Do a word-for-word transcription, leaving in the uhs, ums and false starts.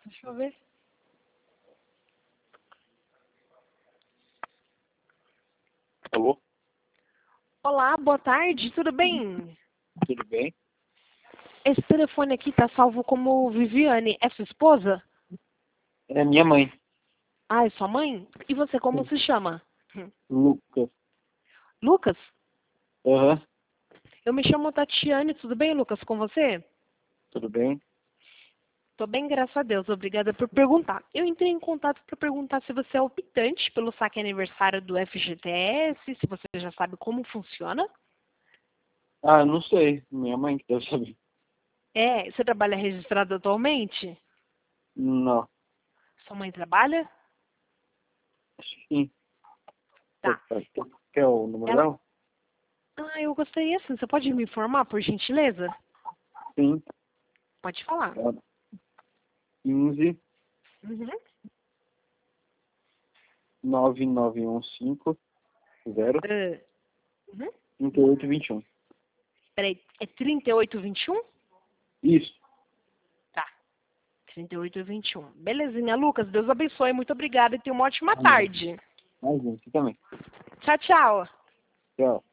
Deixa eu ver. Alô? Olá, boa tarde, tudo bem? Tudo bem? Esse telefone aqui tá salvo como Viviane. É sua esposa? É minha mãe, Ah, é sua mãe? E você como se chama? Lucas. Lucas? Aham, Eu me chamo Tatiane, tudo bem, Lucas, com você? tudo bem? Tô bem, graças a Deus. Obrigada por perguntar. Eu entrei em contato para perguntar se você é optante pelo saque aniversário do F G T S, se você já sabe como funciona. Ah, não sei. Minha mãe que deve saber. É, você trabalha registrado atualmente? Não. Sua mãe trabalha? Acho que sim. Tá. Quer o número Ela... dela? Ah, eu gostaria assim. Você pode me informar, por gentileza? Sim. Pode falar. É quinze, Uhum. nove nove um cinco, zero, Uh, uhum. trinta e oito, vinte e um. Peraí, é trinta e oito vinte e um? Isso. Tá, trinta e oito vinte e um. Belezinha, Lucas. Deus abençoe. Muito obrigada e tenha uma ótima Amém. tarde. Mais um, você também. Tchau, tchau. Tchau.